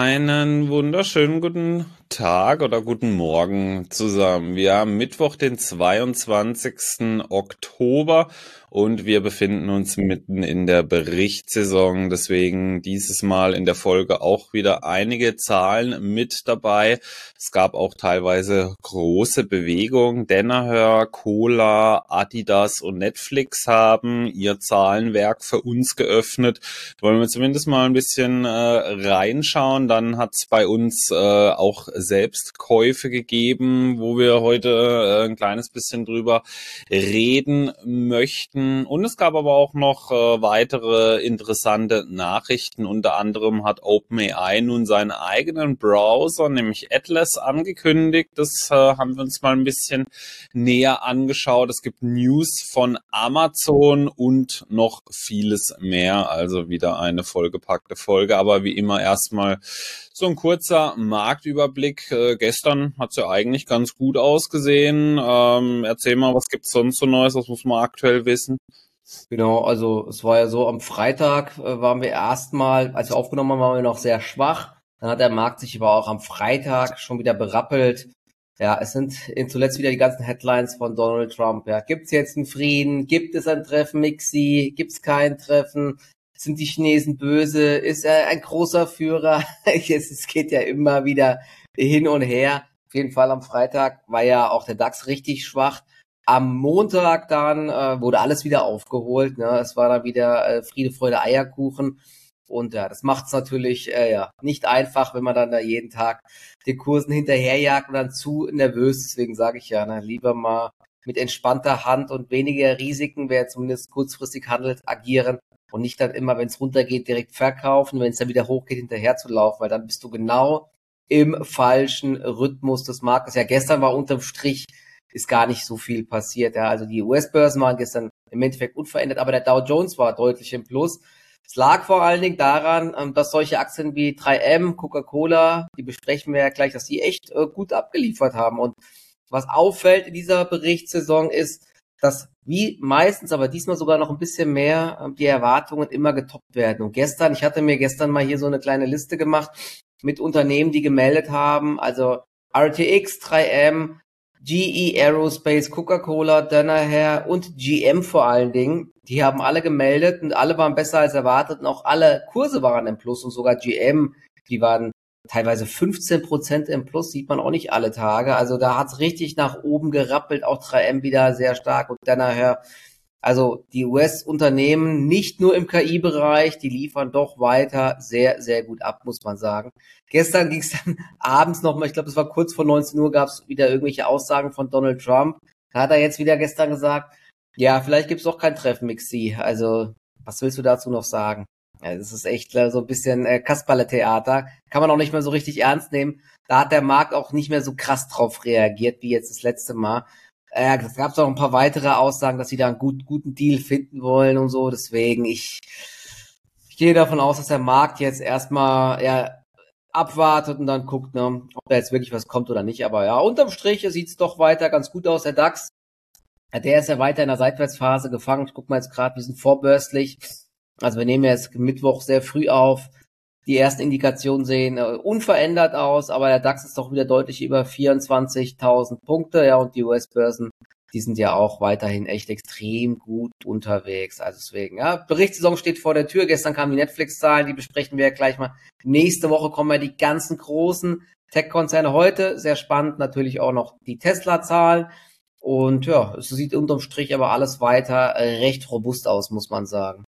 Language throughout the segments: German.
Einen wunderschönen guten Tag oder guten Morgen zusammen. Wir haben Mittwoch, den 22. Oktober und wir befinden uns mitten in der Berichtssaison. Deswegen dieses Mal in der Folge auch wieder einige Zahlen mit dabei. Es gab auch teilweise große Bewegungen. Danaher, Cola, Adidas und Netflix haben ihr Zahlenwerk für uns geöffnet. Wollen wir zumindest mal ein bisschen reinschauen. Dann hat es bei uns auch Selbstkäufe gegeben, wo wir heute ein kleines bisschen drüber reden möchten. Und es gab aber auch noch weitere interessante Nachrichten. Unter anderem hat OpenAI nun seinen eigenen Browser, nämlich Atlas, angekündigt. Das haben wir uns mal ein bisschen näher angeschaut. Es gibt News von Amazon und noch vieles mehr. Also wieder eine vollgepackte Folge. Aber wie immer erstmal so ein kurzer Marktüberblick. Gestern hat es ja eigentlich ganz gut ausgesehen. Erzähl mal, was gibt's sonst so Neues? Was muss man aktuell wissen? Genau, also es war ja so, am Freitag waren wir erstmal, als wir aufgenommen haben, waren wir noch sehr schwach. Dann hat der Markt sich aber auch am Freitag schon wieder berappelt. Ja, es sind zuletzt wieder die ganzen Headlines von Donald Trump. Ja, gibt's jetzt einen Frieden? Gibt es ein Treffen mit Xi? Gibt's kein Treffen? Sind die Chinesen böse? Ist er ein großer Führer? Es geht ja immer wieder hin und her. Auf jeden Fall am Freitag war ja auch der DAX richtig schwach. Am Montag dann wurde alles wieder aufgeholt. Ne? Es war dann wieder Friede, Freude, Eierkuchen. Und ja, das macht es natürlich nicht einfach, wenn man dann da jeden Tag den Kursen hinterherjagt und dann zu nervös. Deswegen sage ich ja, lieber mal mit entspannter Hand und weniger Risiken, wer zumindest kurzfristig handelt, agieren und nicht dann immer, wenn es runtergeht, direkt verkaufen, wenn es dann wieder hochgeht, hinterher zu laufen, weil dann bist du genau im falschen Rhythmus des Marktes. Ja, gestern war unterm Strich ist gar nicht so viel passiert. Ja, also die US-Börsen waren gestern im Endeffekt unverändert, aber der Dow Jones war deutlich im Plus. Es lag vor allen Dingen daran, dass solche Aktien wie 3M, Coca-Cola, die besprechen wir ja gleich, dass die echt gut abgeliefert haben. Und was auffällt in dieser Berichtssaison ist, dass wie meistens, aber diesmal sogar noch ein bisschen mehr, die Erwartungen immer getoppt werden. Und ich hatte mir gestern mal hier so eine kleine Liste gemacht mit Unternehmen, die gemeldet haben, also RTX, 3M, GE Aerospace, Coca-Cola, Danaher und GM vor allen Dingen, die haben alle gemeldet und alle waren besser als erwartet und auch alle Kurse waren im Plus und sogar GM, die waren teilweise 15% im Plus, sieht man auch nicht alle Tage. Also da hat's richtig nach oben gerappelt, auch 3M wieder sehr stark und Danaher. Also die US-Unternehmen, nicht nur im KI-Bereich, die liefern doch weiter sehr, sehr gut ab, muss man sagen. Gestern ging es dann abends nochmal, ich glaube, es war kurz vor 19 Uhr, gab es wieder irgendwelche Aussagen von Donald Trump. Da hat er jetzt wieder gestern gesagt, ja, vielleicht gibt es doch kein Treffen mit Xi. Also, was willst du dazu noch sagen? Ja, das ist echt so ein bisschen Kasperle-Theater. Kann man auch nicht mehr so richtig ernst nehmen. Da hat der Markt auch nicht mehr so krass drauf reagiert, wie jetzt das letzte Mal. Es gab auch ein paar weitere Aussagen, dass sie da einen guten Deal finden wollen und so. Deswegen, ich gehe davon aus, dass der Markt jetzt erstmal abwartet und dann guckt, ne, ob da jetzt wirklich was kommt oder nicht. Aber ja, unterm Strich sieht's doch weiter ganz gut aus. Der DAX, der ist ja weiter in der Seitwärtsphase gefangen. Ich guck mal jetzt gerade, wir sind vorbörslich. Also wir nehmen jetzt Mittwoch sehr früh auf. Die ersten Indikationen sehen unverändert aus, aber der DAX ist doch wieder deutlich über 24.000 Punkte, ja, und die US-Börsen, die sind ja auch weiterhin echt extrem gut unterwegs. Also deswegen, ja, Berichtssaison steht vor der Tür. Gestern kamen die Netflix-Zahlen, die besprechen wir ja gleich mal. Nächste Woche kommen ja die ganzen großen Tech-Konzerne. Heute, sehr spannend, natürlich auch noch die Tesla-Zahlen. Und ja, es sieht unterm Strich aber alles weiter recht robust aus, muss man sagen.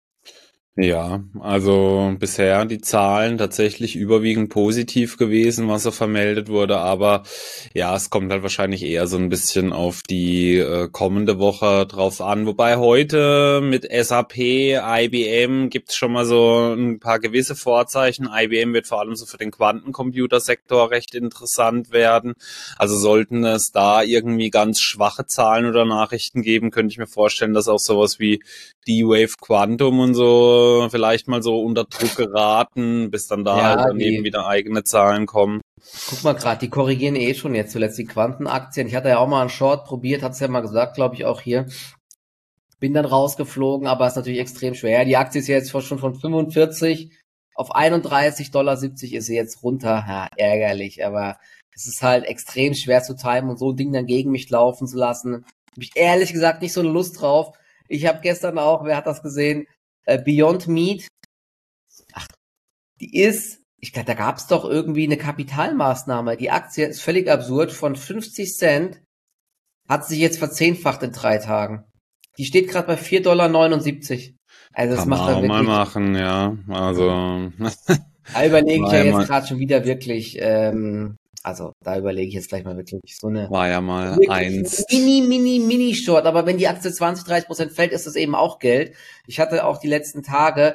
Ja, also bisher die Zahlen tatsächlich überwiegend positiv gewesen, was so vermeldet wurde, aber ja, es kommt halt wahrscheinlich eher so ein bisschen auf die kommende Woche drauf an. Wobei heute mit SAP, IBM gibt's schon mal so ein paar gewisse Vorzeichen. IBM wird vor allem so für den Quantencomputersektor recht interessant werden. Also sollten es da irgendwie ganz schwache Zahlen oder Nachrichten geben, könnte ich mir vorstellen, dass auch sowas wie D-Wave Quantum und so vielleicht mal so unter Druck geraten, bis dann da halt Ja, daneben wieder eigene Zahlen kommen. guck mal gerade, die korrigieren schon jetzt zuletzt die Quantenaktien. Ich hatte ja auch mal einen Short probiert, hat's ja mal gesagt, glaube ich, auch hier. Bin dann rausgeflogen, aber ist natürlich extrem schwer. Ja, die Aktie ist ja jetzt schon von 45 Auf 31,70 $ ist sie jetzt runter. Ja, ärgerlich, aber es ist halt extrem schwer zu timen und so ein Ding dann gegen mich laufen zu lassen. Habe ich ehrlich gesagt nicht so eine Lust drauf. Ich habe gestern auch, wer hat das gesehen? Beyond Meat. Ach, ich glaube, da gab es doch irgendwie eine Kapitalmaßnahme. Die Aktie ist völlig absurd. Von 50 Cent hat sich jetzt verzehnfacht in 3 Tagen. Die steht gerade bei 4,79 $. Also das Kann man macht dann auch mal wirklich. machen, ja. Also Da überlege ich war ja ja jetzt mal, gerade schon wieder wirklich, also da überlege ich jetzt gleich mal wirklich so eine war ja mal wirklich einst. mini Short. Aber wenn die Aktie 20-30% fällt, ist das eben auch Geld. Ich hatte auch die letzten Tage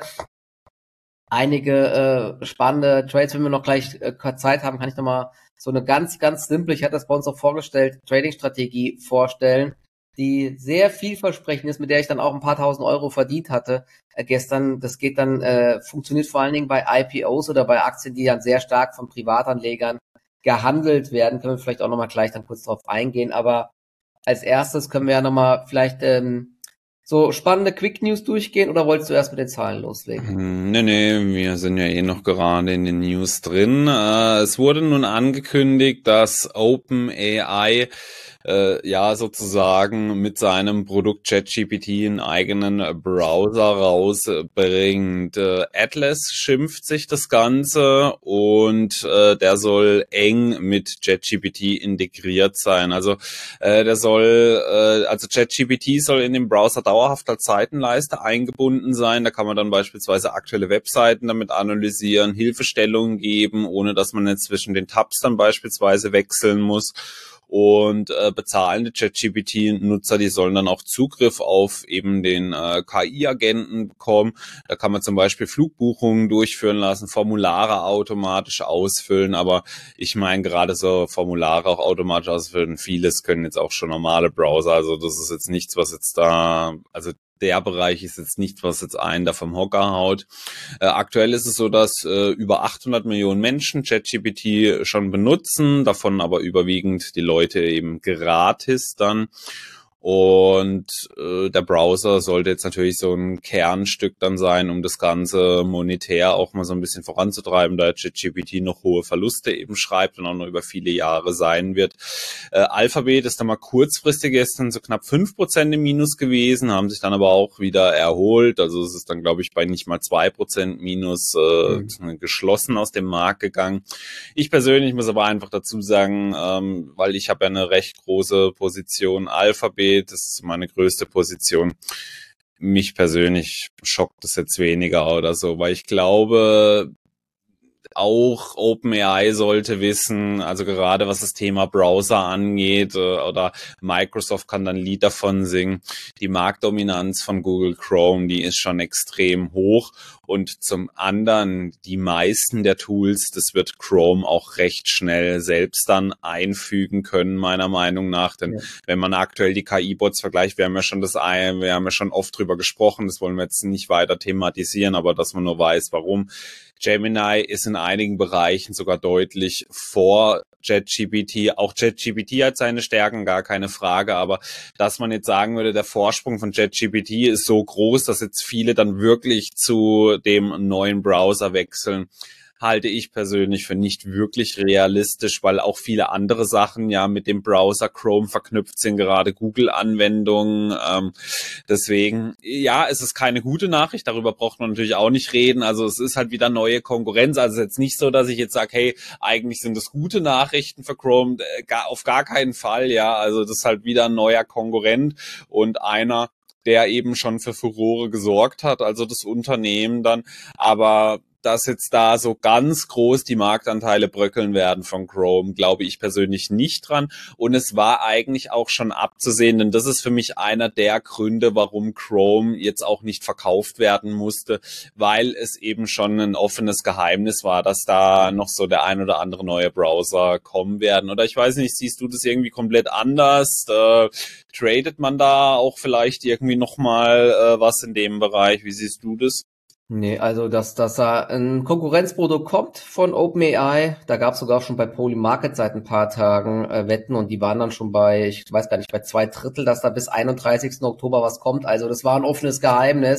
einige spannende Trades. Wenn wir noch gleich Zeit haben, kann ich nochmal so eine ganz simple, ich hatte das bei uns auch vorgestellt, Trading-Strategie vorstellen, die sehr vielversprechend ist, mit der ich dann auch ein paar tausend Euro verdient hatte gestern. Das geht dann, funktioniert vor allen Dingen bei IPOs oder bei Aktien, die dann sehr stark von Privatanlegern gehandelt werden. Können wir vielleicht auch nochmal gleich dann kurz drauf eingehen. Aber als erstes können wir ja nochmal vielleicht so spannende Quick News durchgehen oder wolltest du erst mit den Zahlen loslegen? Nee, wir sind ja eh noch gerade in den News drin. Es wurde nun angekündigt, dass OpenAI ja sozusagen mit seinem Produkt ChatGPT einen eigenen Browser rausbringt. Atlas schimpft sich das Ganze und der soll eng mit ChatGPT integriert sein. Also also ChatGPT soll in dem Browser dauerhaft als Seitenleiste eingebunden sein. Da kann man dann beispielsweise aktuelle Webseiten damit analysieren, Hilfestellungen geben, ohne dass man jetzt zwischen den Tabs dann beispielsweise wechseln muss. Und bezahlende ChatGPT-Nutzer, die sollen dann auch Zugriff auf eben den KI-Agenten bekommen. Da kann man zum Beispiel Flugbuchungen durchführen lassen, Formulare automatisch ausfüllen. Aber ich meine, gerade so Formulare auch automatisch ausfüllen, vieles können jetzt auch schon normale Browser. Also das ist jetzt nichts, was jetzt da, also der Bereich ist jetzt nichts, was jetzt einen da vom Hocker haut. Aktuell ist es so, dass über 800 Millionen Menschen ChatGPT schon benutzen, davon aber überwiegend die Leute eben gratis dann. Und der Browser sollte jetzt natürlich so ein Kernstück dann sein, um das Ganze monetär auch mal so ein bisschen voranzutreiben, da ChatGPT noch hohe Verluste eben schreibt und auch noch über viele Jahre sein wird. Alphabet ist dann mal kurzfristig gestern so knapp 5% im Minus gewesen, haben sich dann aber auch wieder erholt. Also es ist dann, glaube ich, bei nicht mal 2% Minus geschlossen aus dem Markt gegangen. Ich persönlich muss aber einfach dazu sagen, weil ich habe ja eine recht große Position Alphabet, das ist meine größte Position. Mich persönlich schockt es jetzt weniger oder so, weil ich glaube, auch OpenAI sollte wissen, also gerade was das Thema Browser angeht, oder Microsoft kann dann ein Lied davon singen, die Marktdominanz von Google Chrome, die ist schon extrem hoch. Und zum anderen, die meisten der Tools, das wird Chrome auch recht schnell selbst dann einfügen können, meiner Meinung nach. Denn wenn man aktuell die KI-Bots vergleicht, wir haben ja schon oft drüber gesprochen, das wollen wir jetzt nicht weiter thematisieren, aber dass man nur weiß, warum. Gemini ist in einigen Bereichen sogar deutlich vor ChatGPT. Auch ChatGPT hat seine Stärken, gar keine Frage. Aber dass man jetzt sagen würde, der Vorsprung von ChatGPT ist so groß, dass jetzt viele dann wirklich zu dem neuen Browser wechseln, halte ich persönlich für nicht wirklich realistisch, weil auch viele andere Sachen ja mit dem Browser Chrome verknüpft sind, gerade Google-Anwendungen. Deswegen, ja, es ist keine gute Nachricht, darüber braucht man natürlich auch nicht reden. Also es ist halt wieder neue Konkurrenz. Also es ist jetzt nicht so, dass ich jetzt sage, hey, eigentlich sind das gute Nachrichten für Chrome, auf gar keinen Fall, ja. Also das ist halt wieder ein neuer Konkurrent und einer, der eben schon für Furore gesorgt hat, also das Unternehmen dann. Aber dass jetzt da so ganz groß die Marktanteile bröckeln werden von Chrome, glaube ich persönlich nicht dran. Und es war eigentlich auch schon abzusehen, denn das ist für mich einer der Gründe, warum Chrome jetzt auch nicht verkauft werden musste, weil es eben schon ein offenes Geheimnis war, dass da noch so der ein oder andere neue Browser kommen werden. Oder ich weiß nicht, siehst du das irgendwie komplett anders? Tradet man da auch vielleicht irgendwie nochmal was in dem Bereich? Wie siehst du das? Nee, also dass da ein Konkurrenzprodukt kommt von OpenAI, da gab es sogar schon bei Polymarket seit ein paar Tagen Wetten und die waren dann schon bei, ich weiß gar nicht, bei 2/3, dass da bis 31. Oktober was kommt. Also das war ein offenes Geheimnis.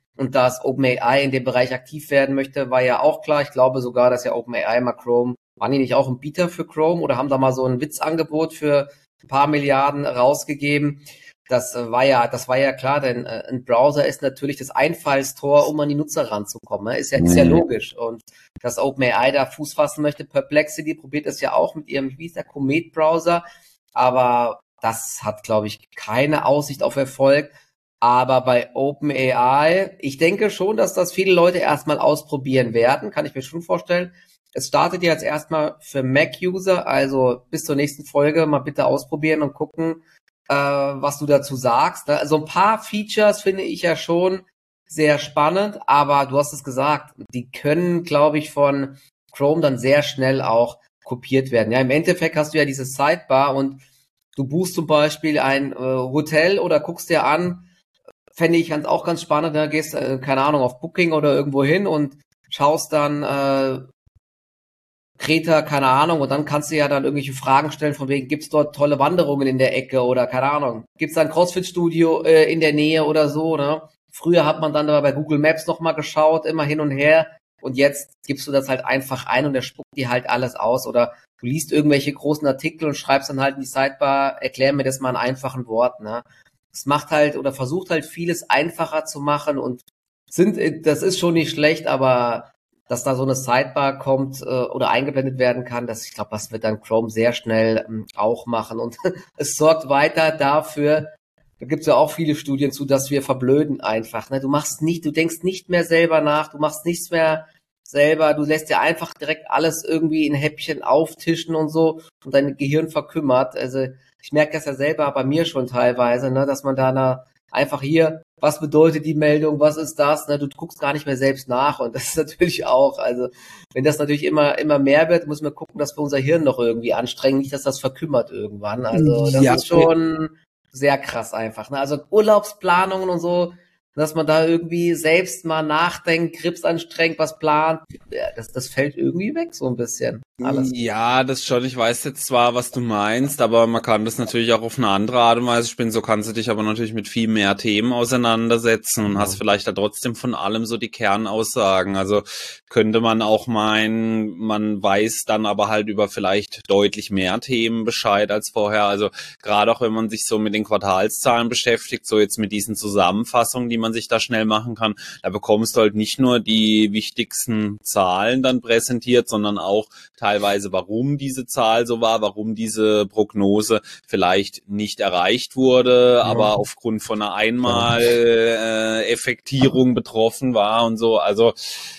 Und dass OpenAI in dem Bereich aktiv werden möchte, war ja auch klar. Ich glaube sogar, dass ja OpenAI mal Chrome, waren die nicht auch ein Bieter für Chrome oder haben da mal so ein Witzangebot für ein paar Milliarden rausgegeben? Das war ja klar, denn ein Browser ist natürlich das Einfallstor, um an die Nutzer ranzukommen. Ist ja logisch. Und dass OpenAI da Fuß fassen möchte, Perplexity probiert das ja auch mit ihrem, wie ist der, Comet-Browser. Aber das hat, glaube ich, keine Aussicht auf Erfolg. Aber bei OpenAI, ich denke schon, dass das viele Leute erstmal ausprobieren werden, kann ich mir schon vorstellen. Es startet jetzt erstmal für Mac-User, also bis zur nächsten Folge mal bitte ausprobieren und gucken, was du dazu sagst. Also ein paar Features finde ich ja schon sehr spannend, aber du hast es gesagt, die können, glaube ich, von Chrome dann sehr schnell auch kopiert werden. Ja, im Endeffekt hast du ja diese Sidebar und du buchst zum Beispiel ein Hotel oder guckst dir an, fände ich auch ganz spannend, da gehst, keine Ahnung, auf Booking oder irgendwo hin und schaust dann Kreta, keine Ahnung, und dann kannst du ja dann irgendwelche Fragen stellen, von wegen, gibt's dort tolle Wanderungen in der Ecke oder keine Ahnung, gibt's da ein CrossFit-Studio in der Nähe oder so, ne? Früher hat man dann aber bei Google Maps nochmal geschaut, immer hin und her, und jetzt gibst du das halt einfach ein und der spuckt dir halt alles aus, oder du liest irgendwelche großen Artikel und schreibst dann halt in die Sidebar, erklär mir das mal in einfachen Worten, ne? Das macht halt oder versucht halt vieles einfacher zu machen und das ist schon nicht schlecht, aber dass da so eine Sidebar kommt oder eingeblendet werden kann, ich glaube, das wird dann Chrome sehr schnell auch machen. Und es sorgt weiter dafür, da gibt's ja auch viele Studien zu, dass wir verblöden einfach. Ne? Du denkst nicht mehr selber nach, du machst nichts mehr selber, du lässt dir einfach direkt alles irgendwie in Häppchen auftischen und so und dein Gehirn verkümmert. Also ich merke das ja selber bei mir schon teilweise, ne, dass man da einfach hier, was bedeutet die Meldung, was ist das, ne, du guckst gar nicht mehr selbst nach und das ist natürlich auch, also wenn das natürlich immer mehr wird, müssen wir gucken, dass wir unser Hirn noch irgendwie anstrengen, nicht, dass das verkümmert irgendwann, also das Ja, ist schon sehr krass einfach, ne, also Urlaubsplanungen und so, dass man da irgendwie selbst mal nachdenkt, Grips anstrengt, was plant, ja, das fällt irgendwie weg so ein bisschen, alles. ja, das schon. Ich weiß jetzt zwar, was du meinst, aber man kann das natürlich auch auf eine andere Art und Weise spielen. So kannst du dich aber natürlich mit viel mehr Themen auseinandersetzen und hast vielleicht da trotzdem von allem so die Kernaussagen. Also könnte man auch meinen, man weiß dann aber halt über vielleicht deutlich mehr Themen Bescheid als vorher. Also gerade auch wenn man sich so mit den Quartalszahlen beschäftigt, so jetzt mit diesen Zusammenfassungen, die man sich da schnell machen kann, da bekommst du halt nicht nur die wichtigsten Zahlen dann präsentiert, sondern auch teilweise, warum diese Zahl so war, warum diese Prognose vielleicht nicht erreicht wurde, aber aufgrund von einer Einmal-Effektierung betroffen war und so. Also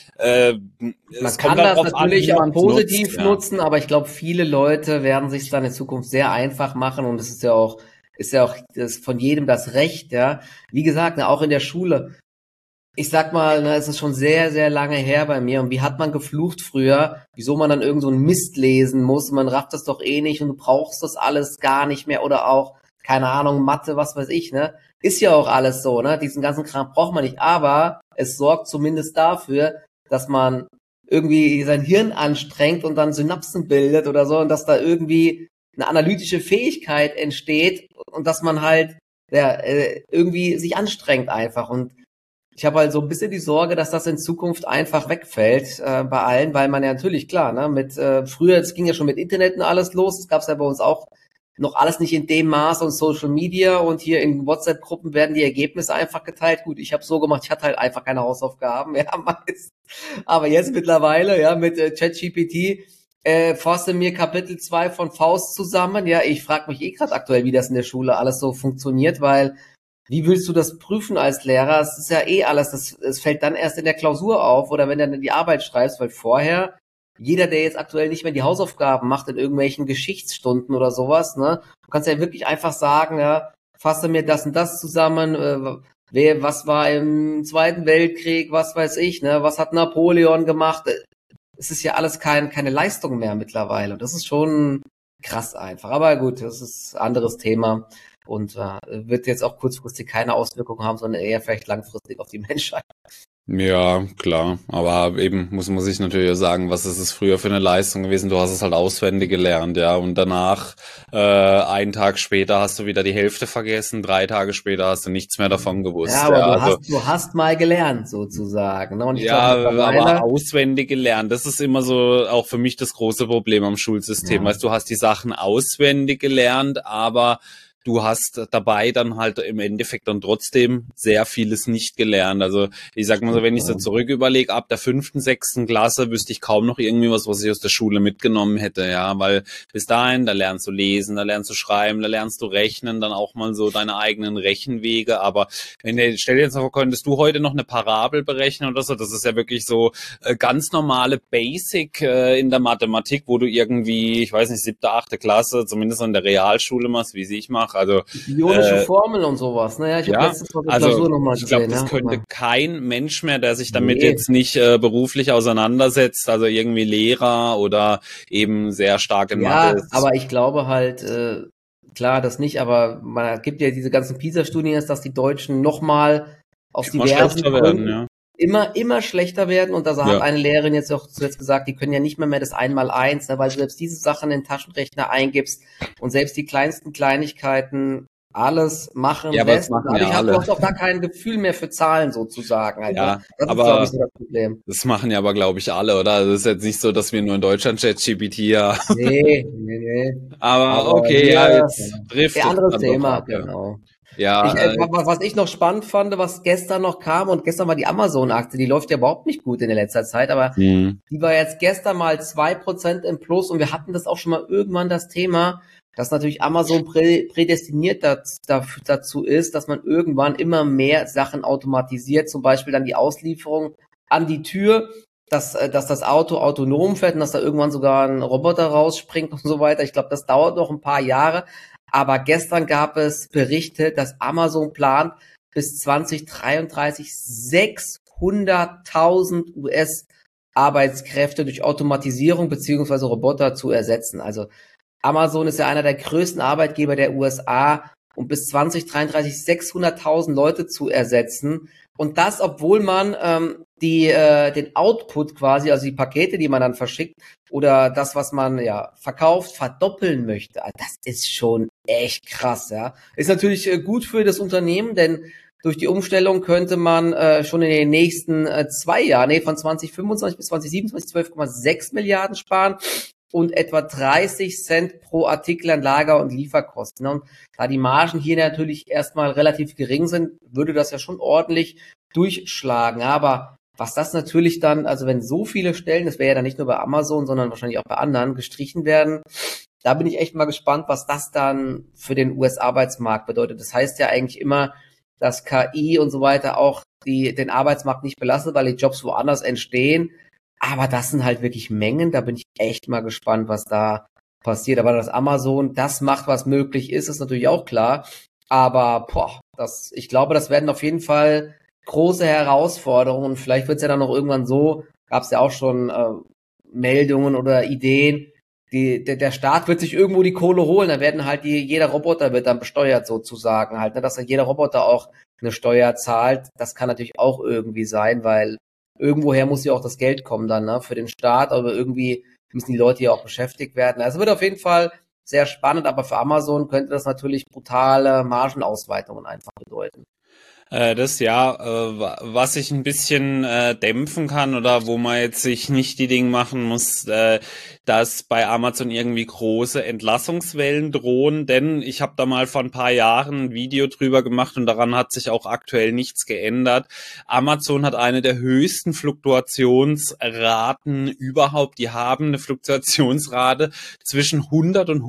man es kommt kann halt das drauf an, natürlich wie auch man es positiv nutzt. Ja. nutzen, aber ich glaube, viele Leute werden sich dann in Zukunft sehr einfach machen und es ist ja auch das von jedem das Recht, ja. Wie gesagt, ne, auch in der Schule. Ich sag mal, ne, es ist schon sehr, sehr lange her bei mir und wie hat man geflucht früher, wieso man dann irgend so einen Mist lesen muss, man rafft das doch eh nicht und du brauchst das alles gar nicht mehr oder auch, keine Ahnung, Mathe, was weiß ich, ne? Ist ja auch alles so, ne? Diesen ganzen Kram braucht man nicht, aber es sorgt zumindest dafür, dass man irgendwie sein Hirn anstrengt und dann Synapsen bildet oder so und dass da irgendwie eine analytische Fähigkeit entsteht und dass man halt ja, irgendwie sich anstrengt einfach und ich habe halt so ein bisschen die Sorge, dass das in Zukunft einfach wegfällt bei allen, weil man ja natürlich, klar, ne, mit früher, es ging ja schon mit Internet und alles los, das gab's ja bei uns auch noch alles nicht in dem Maß und Social Media und hier in WhatsApp-Gruppen werden die Ergebnisse einfach geteilt. Gut, ich habe so gemacht, ich hatte halt einfach keine Hausaufgaben, ja, meist. Aber jetzt mittlerweile, ja, mit ChatGPT fasse mir Kapitel 2 von Faust zusammen. Ja, ich frage mich eh gerade aktuell, wie das in der Schule alles so funktioniert, weil wie willst du das prüfen als Lehrer? Es ist ja eh alles, es fällt dann erst in der Klausur auf oder wenn du dann die Arbeit schreibst, weil vorher, jeder, der jetzt aktuell nicht mehr die Hausaufgaben macht in irgendwelchen Geschichtsstunden oder sowas, ne, du kannst ja wirklich einfach sagen, ja, fasse mir das und das zusammen, was war im Zweiten Weltkrieg, was weiß ich, ne, was hat Napoleon gemacht? Es ist ja alles keine Leistung mehr mittlerweile. Und das ist schon krass einfach. Aber gut, das ist ein anderes Thema und wird jetzt auch kurzfristig keine Auswirkungen haben, sondern eher vielleicht langfristig auf die Menschheit. Ja, klar. Aber eben muss man sich natürlich auch sagen, was ist es früher für eine Leistung gewesen? Du hast es halt auswendig gelernt, ja. Und danach, einen Tag später hast du wieder die Hälfte vergessen, 3 Tage später hast du nichts mehr davon Ja, gewusst, aber ja. Also, du hast mal gelernt sozusagen, ne? Und ich glaube ja, aber mittlerweile, auswendig gelernt, das ist immer so auch für mich das große Problem am Schulsystem. ja, Weißt du, du hast die Sachen auswendig gelernt, aber du hast dabei dann halt im Endeffekt dann trotzdem sehr vieles nicht gelernt. Also ich sag mal so, stimmt, wenn ich so ja. zurück überlege, ab der 5., 6. Klasse wüsste ich kaum noch irgendwie was ich aus der Schule mitgenommen hätte, ja, weil bis dahin, da lernst du lesen, da lernst du schreiben, da lernst du rechnen, dann auch mal so deine eigenen Rechenwege, aber stell dir jetzt mal vor, könntest du heute noch eine Parabel berechnen oder so, das ist ja wirklich so ganz normale Basic in der Mathematik, wo du irgendwie, ich weiß nicht, 7., 8. Klasse, zumindest in der Realschule machst, wie sie ich mache. Also Ionische äh, Formeln und sowas, ne? Ja, ich habe ja, letztens mal eine also Klausur nochmal ich glaube, gesehen, das ja, könnte aber kein Mensch mehr, der sich damit nee. jetzt nicht beruflich auseinandersetzt, also irgendwie Lehrer oder eben sehr stark in Mathe Ja, ist, aber ich glaube halt, klar, das nicht, aber man gibt ja diese ganzen PISA-Studien jetzt, dass die Deutschen nochmal aus immer diversen schlechter werden, Gründen ja. immer schlechter werden. Und da hat Ja. eine Lehrerin jetzt auch zuletzt gesagt, die können ja nicht mehr das Einmaleins, ne, weil du selbst diese Sachen in den Taschenrechner eingibst und selbst die kleinsten Kleinigkeiten alles machen Ja, aber das lässt. Und machen ja dadurch hast du alle. hast auch gar kein Gefühl mehr für Zahlen sozusagen halt, ne? Ja, Das ist, glaube ich, aber so das Problem. das machen ja aber, glaube ich, alle, oder? Also es ist jetzt nicht so, dass wir nur in Deutschland ChatGPT haben. Nee, nee, nee. Aber Aber okay, ja, hier, ja. jetzt Ja, driftet es anderes dann doch Thema, ab, ja. genau. Ja, Was ich noch spannend fand, was gestern noch kam, und gestern war die Amazon-Aktie, die läuft ja überhaupt nicht gut in der letzter Zeit, aber hm. die war jetzt gestern mal 2% im Plus und wir hatten das auch schon mal irgendwann das Thema, dass natürlich Amazon prädestiniert dazu ist, dass man irgendwann immer mehr Sachen automatisiert, zum Beispiel dann die Auslieferung an die Tür, dass das Auto autonom fährt und dass da irgendwann sogar ein Roboter rausspringt und so weiter. Ich glaube, das dauert noch ein paar Jahre. Aber gestern gab es Berichte, dass Amazon plant, bis 2033 600.000 US-Arbeitskräfte durch Automatisierung beziehungsweise Roboter zu ersetzen. Also Amazon ist ja einer der größten Arbeitgeber der USA und bis 2033 600.000 Leute zu ersetzen. Und das, obwohl man den Output quasi, also die Pakete, die man dann verschickt oder das, was man ja verkauft, verdoppeln möchte. Also das ist schon echt krass, ja. Ist natürlich gut für das Unternehmen, denn durch die Umstellung könnte man schon in den nächsten 2 Jahren, von 2025 bis 2027 12,6 Milliarden sparen und etwa 30 Cent pro Artikel an Lager- und Lieferkosten. Und da die Margen hier natürlich erstmal relativ gering sind, würde das ja schon ordentlich durchschlagen. Aber was das natürlich dann, also wenn so viele Stellen, das wäre ja dann nicht nur bei Amazon, sondern wahrscheinlich auch bei anderen, gestrichen werden, da bin ich echt mal gespannt, was das dann für den US-Arbeitsmarkt bedeutet. Das heißt ja eigentlich immer, dass KI und so weiter auch den Arbeitsmarkt nicht belastet, weil die Jobs woanders entstehen. Aber das sind halt wirklich Mengen, da bin ich echt mal gespannt, was da passiert. Aber dass Amazon das macht, was möglich ist, ist natürlich auch klar. Aber ich glaube, das werden auf jeden Fall große Herausforderungen. Vielleicht wird es ja dann noch irgendwann so, gab es ja auch schon Meldungen oder Ideen, der Staat wird sich irgendwo die Kohle holen, da werden halt jeder Roboter wird dann besteuert sozusagen halt, ne, dass dann jeder Roboter auch eine Steuer zahlt. Das kann natürlich auch irgendwie sein, weil irgendwoher muss ja auch das Geld kommen dann, ne, für den Staat, aber irgendwie müssen die Leute ja auch beschäftigt werden. Also wird auf jeden Fall sehr spannend, aber für Amazon könnte das natürlich brutale Margenausweitungen einfach bedeuten. Das ja, was ich ein bisschen dämpfen kann oder wo man jetzt sich nicht die Dinge machen muss, dass bei Amazon irgendwie große Entlassungswellen drohen, denn ich habe da mal vor ein paar Jahren ein Video drüber gemacht und daran hat sich auch aktuell nichts geändert. Amazon hat eine der höchsten Fluktuationsraten überhaupt. Die haben eine Fluktuationsrate zwischen 100 und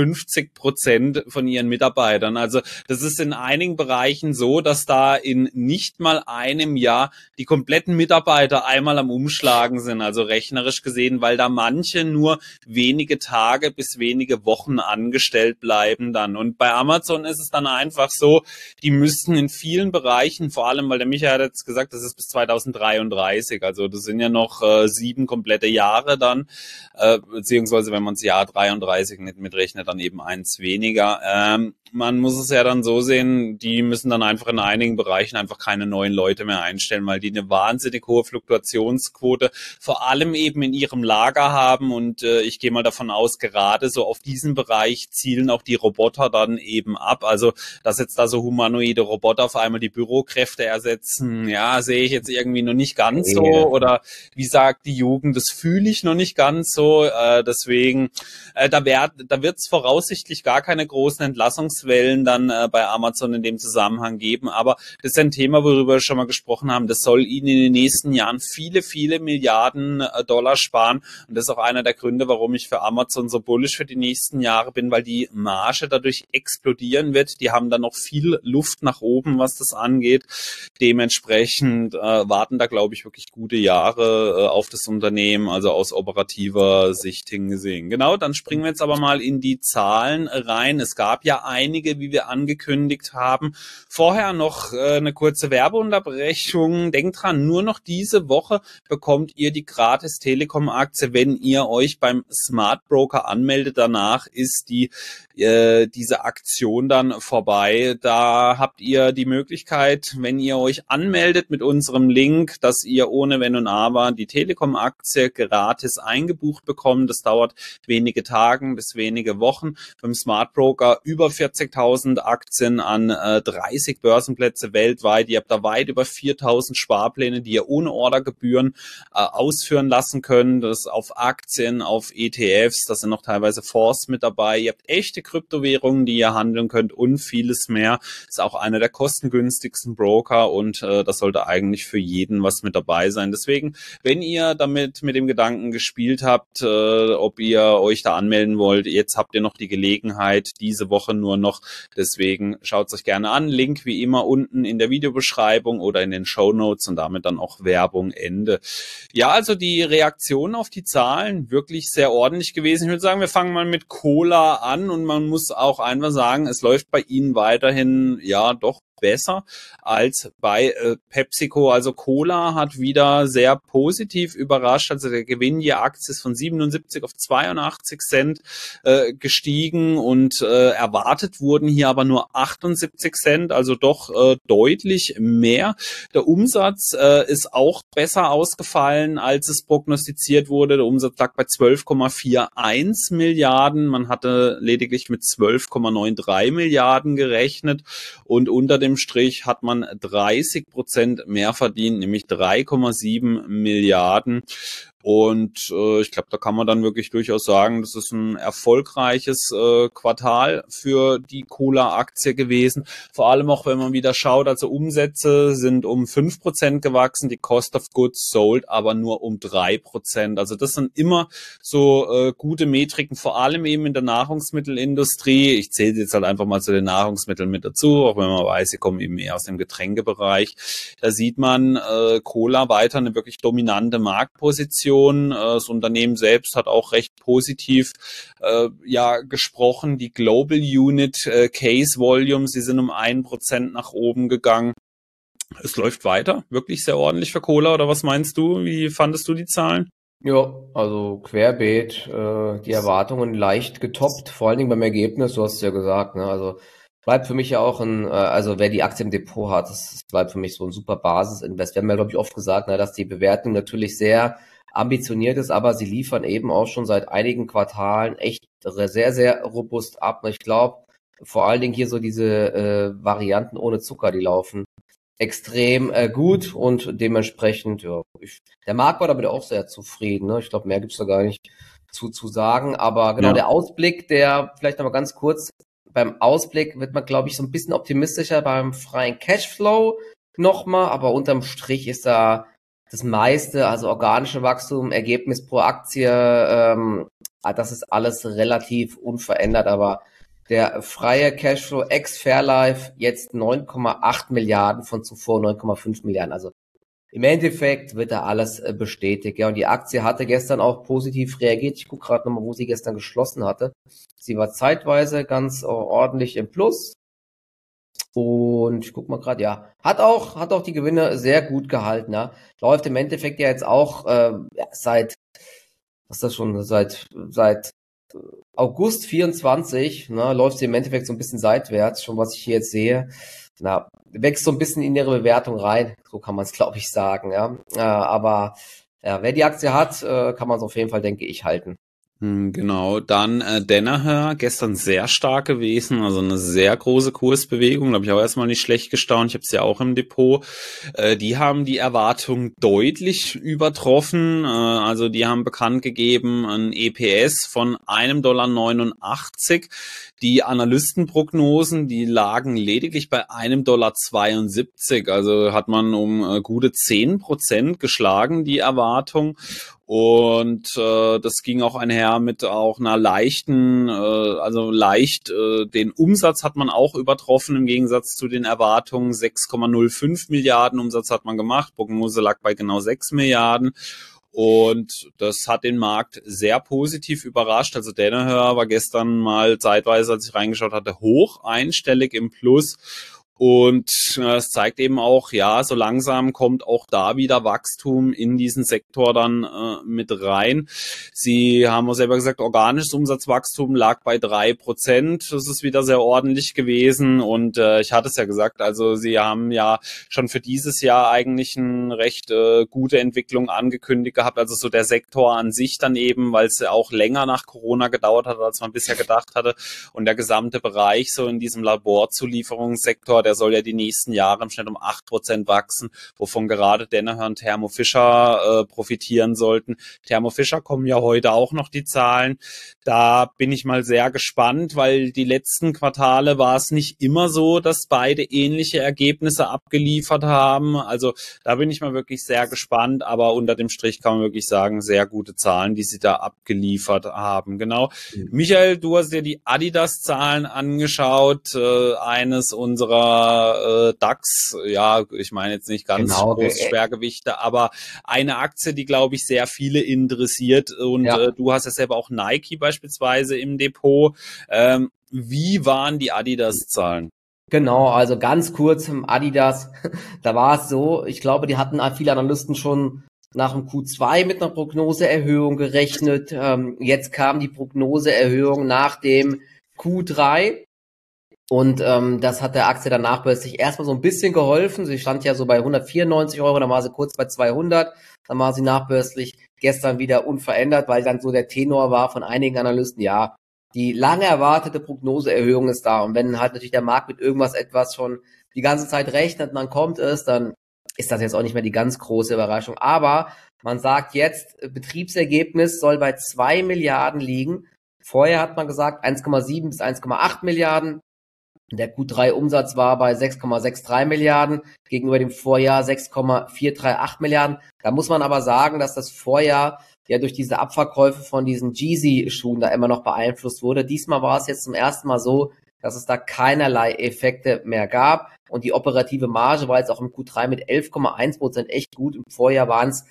150% von ihren Mitarbeitern. Also das ist in einigen Bereichen so, dass da in nicht mal einem Jahr die kompletten Mitarbeiter einmal am Umschlagen sind, also rechnerisch gesehen, weil da manche nur wenige Tage bis wenige Wochen angestellt bleiben dann. Und bei Amazon ist es dann einfach so, die müssten in vielen Bereichen, vor allem, weil der Michael hat jetzt gesagt, das ist bis 2033, also das sind ja noch 7 komplette Jahre dann, beziehungsweise wenn man das Jahr 33 nicht mitrechnet, dann eben eins weniger. Man muss es ja dann so sehen, die müssen dann einfach in einigen Bereichen einfach keine neuen Leute mehr einstellen, weil die eine wahnsinnig hohe Fluktuationsquote vor allem eben in ihrem Lager haben und ich gehe mal davon aus, gerade so auf diesen Bereich zielen auch die Roboter dann eben ab. Also, dass jetzt da so humanoide Roboter auf einmal die Bürokräfte ersetzen, ja, sehe ich jetzt irgendwie noch nicht ganz so. Oder wie sagt die Jugend, das fühle ich noch nicht ganz so. Deswegen, da wird es voraussichtlich gar keine großen Entlassungswellen dann bei Amazon in dem Zusammenhang geben. Aber das ist ein Thema, worüber wir schon mal gesprochen haben. Das soll ihnen in den nächsten Jahren viele, viele Milliarden Dollar sparen. Und das ist auch einer der Gründe, warum ich für Amazon so bullish für die nächsten Jahre bin, weil die Marge dadurch explodieren wird. Die haben dann noch viel Luft nach oben, was das angeht. Dementsprechend warten da, glaube ich, wirklich gute Jahre auf das Unternehmen, also aus operativer Sicht hingesehen. Genau, dann springen wir jetzt aber mal in die Zahlen rein. Es gab ja einige, wie wir angekündigt haben. Vorher noch eine kurze Werbeunterbrechung. Denkt dran, nur noch diese Woche bekommt ihr die gratis Telekom-Aktie, wenn ihr euch beim Smart Broker anmeldet. Danach ist diese Aktion dann vorbei. Da habt ihr die Möglichkeit, wenn ihr euch anmeldet mit unserem Link, dass ihr ohne Wenn und Aber die Telekom-Aktie gratis eingebucht bekommt. Das dauert wenige Tage bis wenige Wochen. Beim Smart Broker über 40.000 Aktien an 30 Börsenplätze weltweit. Ihr habt da weit über 4.000 Sparpläne, die ihr ohne Ordergebühren ausführen lassen könnt. Das auf Aktien, auf ETFs, da sind noch teilweise Fonds mit dabei. Ihr habt echte Kryptowährungen, die ihr handeln könnt und vieles mehr. Ist auch einer der kostengünstigsten Broker und das sollte eigentlich für jeden was mit dabei sein. Deswegen, wenn ihr damit mit dem Gedanken gespielt habt, ob ihr euch da anmelden wollt, jetzt habt ihr noch die Gelegenheit, diese Woche nur noch. Deswegen schaut es euch gerne an. Link wie immer unten in der Videobeschreibung oder in den Shownotes und damit dann auch Werbung Ende. Ja, also die Reaktion auf die Zahlen wirklich sehr ordentlich gewesen. Ich würde sagen, wir fangen mal mit Cola an und man muss auch einfach sagen, es läuft bei ihnen weiterhin, ja, doch besser als bei PepsiCo. Also Cola hat wieder sehr positiv überrascht. Also der Gewinn je Aktie ist von 77 auf 82 Cent gestiegen und erwartet wurden hier aber nur 78 Cent, also doch deutlich mehr. Der Umsatz ist auch besser ausgefallen, als es prognostiziert wurde. Der Umsatz lag bei 12,41 Milliarden. Man hatte lediglich mit 12,93 Milliarden gerechnet und unter dem Strich hat man 30% mehr verdient, nämlich 3,7 Milliarden. Und ich glaube, da kann man dann wirklich durchaus sagen, das ist ein erfolgreiches Quartal für die Cola-Aktie gewesen. Vor allem auch, wenn man wieder schaut, also Umsätze sind um 5% gewachsen, die Cost of Goods sold aber nur um 3%. Also das sind immer so gute Metriken, vor allem eben in der Nahrungsmittelindustrie. Ich zähle jetzt halt einfach mal zu den Nahrungsmitteln mit dazu, auch wenn man weiß, sie kommen eben eher aus dem Getränkebereich. Da sieht man Cola weiter eine wirklich dominante Marktposition. Das Unternehmen selbst hat auch recht positiv gesprochen. Die Global Unit Case Volume, sie sind um 1% nach oben gegangen. Es läuft weiter, wirklich sehr ordentlich für Cola, oder was meinst du? Wie fandest du die Zahlen? Ja, also querbeet, die Erwartungen leicht getoppt, vor allen Dingen beim Ergebnis, du hast es ja gesagt, ne? Also bleibt für mich ja auch also wer die Aktie im Depot hat, das bleibt für mich so ein super Basisinvest. Wir haben ja, glaube ich, oft gesagt, ne, dass die Bewertung natürlich sehr ambitioniert ist, aber sie liefern eben auch schon seit einigen Quartalen echt sehr, sehr robust ab. Ich glaube, vor allen Dingen hier so diese Varianten ohne Zucker, die laufen extrem gut und dementsprechend, ja, der Markt war damit auch sehr zufrieden. Ne? Ich glaube, mehr gibt's da gar nicht zu sagen. Aber genau, Ja. der Ausblick, der vielleicht nochmal ganz kurz, beim Ausblick wird man, glaube ich, so ein bisschen optimistischer beim freien Cashflow nochmal, aber unterm Strich ist da das meiste, also organische Wachstum, Ergebnis pro Aktie, das ist alles relativ unverändert, aber der freie Cashflow ex Fairlife jetzt 9,8 Milliarden von zuvor 9,5 Milliarden. Also im Endeffekt wird da alles bestätigt. Ja, und die Aktie hatte gestern auch positiv reagiert. Ich gucke gerade nochmal, wo sie gestern geschlossen hatte. Sie war zeitweise ganz ordentlich im Plus. Und ich guck mal gerade, ja, hat auch die Gewinne sehr gut gehalten. Ja. Läuft im Endeffekt ja jetzt auch seit August 24, ne, läuft sie im Endeffekt so ein bisschen seitwärts, schon was ich hier jetzt sehe. wächst so ein bisschen in ihre Bewertung rein, so kann man es, glaube ich, sagen, ja. Aber ja, wer die Aktie hat, kann man es auf jeden Fall, denke ich, halten. Genau, dann Danaher, gestern sehr stark gewesen, also eine sehr große Kursbewegung, da habe ich auch erstmal nicht schlecht gestaunt, ich habe es ja auch im Depot. Die haben die Erwartung deutlich übertroffen, also die haben bekannt gegeben ein EPS von 1,89 $. Die Analystenprognosen, die lagen lediglich bei 1,72 $, also hat man um gute 10% geschlagen, die Erwartung. Und das ging auch einher mit auch einer leichten, also leicht, den Umsatz hat man auch übertroffen im Gegensatz zu den Erwartungen. 6,05 Milliarden Umsatz hat man gemacht, Prognose lag bei genau 6 Milliarden. Und das hat den Markt sehr positiv überrascht. Also Danaher war gestern mal zeitweise, als ich reingeschaut hatte, hoch einstellig im Plus. Und es zeigt eben auch, ja, so langsam kommt auch da wieder Wachstum in diesen Sektor dann mit rein. Sie haben auch selber gesagt, organisches Umsatzwachstum lag bei 3%. Das ist wieder sehr ordentlich gewesen. Und ich hatte es ja gesagt, also sie haben ja schon für dieses Jahr eigentlich eine recht gute Entwicklung angekündigt gehabt. Also so der Sektor an sich dann eben, weil es ja auch länger nach Corona gedauert hat, als man bisher gedacht hatte. Und der gesamte Bereich so in diesem Laborzulieferungssektor, der soll ja die nächsten Jahre im Schnitt um 8% wachsen, wovon gerade Danaher und Thermo Fisher profitieren sollten. Thermo Fisher kommen ja heute auch noch die Zahlen. Da bin ich mal sehr gespannt, weil die letzten Quartale war es nicht immer so, dass beide ähnliche Ergebnisse abgeliefert haben. Also da bin ich mal wirklich sehr gespannt, aber unter dem Strich kann man wirklich sagen, sehr gute Zahlen, die sie da abgeliefert haben. Genau. Michael, du hast dir die Adidas-Zahlen angeschaut, eines unserer DAX, ja, ich meine jetzt nicht ganz Genau, große Schwergewichte, aber eine Aktie, die, glaube ich, sehr viele interessiert. Und ja. du hast ja selber auch Nike beispielsweise im Depot. Wie waren die Adidas-Zahlen? Genau, also ganz kurz im Adidas, da war es so, ich glaube, die hatten viele Analysten schon nach dem Q2 mit einer Prognoseerhöhung gerechnet. Jetzt kam die Prognoseerhöhung nach dem Q3 und das hat der Aktie danach plötzlich erstmal so ein bisschen geholfen. Sie stand ja so bei 194 Euro, dann war sie kurz bei 200, dann war sie nachbörslich gestern wieder unverändert, weil dann so der Tenor war von einigen Analysten, ja, die lange erwartete Prognoseerhöhung ist da. Und wenn halt natürlich der Markt mit irgendwas etwas schon die ganze Zeit rechnet und dann kommt es, dann ist das jetzt auch nicht mehr die ganz große Überraschung. Aber man sagt jetzt, Betriebsergebnis soll bei 2 Milliarden liegen. Vorher hat man gesagt 1,7 bis 1,8 Milliarden. Der Q3-Umsatz war bei 6,63 Milliarden, gegenüber dem Vorjahr 6,438 Milliarden. Da muss man aber sagen, dass das Vorjahr ja durch diese Abverkäufe von diesen Yeezy-Schuhen da immer noch beeinflusst wurde. Diesmal war es jetzt zum ersten Mal so, dass es da keinerlei Effekte mehr gab. Und die operative Marge war jetzt auch im Q3 mit 11,1% echt gut. Im Vorjahr waren es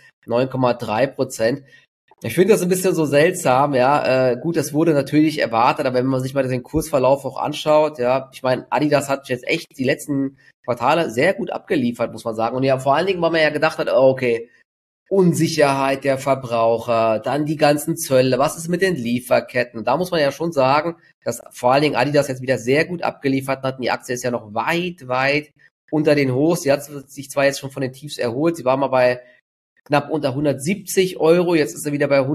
9,3%. Ich finde das ein bisschen so seltsam, ja. Gut, das wurde natürlich erwartet, aber wenn man sich mal den Kursverlauf auch anschaut, ja, ich meine, Adidas hat jetzt echt die letzten Quartale sehr gut abgeliefert, muss man sagen. Und ja, vor allen Dingen, weil man ja gedacht hat, oh, okay, Unsicherheit der Verbraucher, dann die ganzen Zölle, was ist mit den Lieferketten? Da muss man ja schon sagen, dass vor allen Dingen Adidas jetzt wieder sehr gut abgeliefert hat und die Aktie ist ja noch weit, weit unter den Hochs. Sie hat sich zwar jetzt schon von den Tiefs erholt, sie war mal bei knapp unter 170 Euro, jetzt ist er wieder bei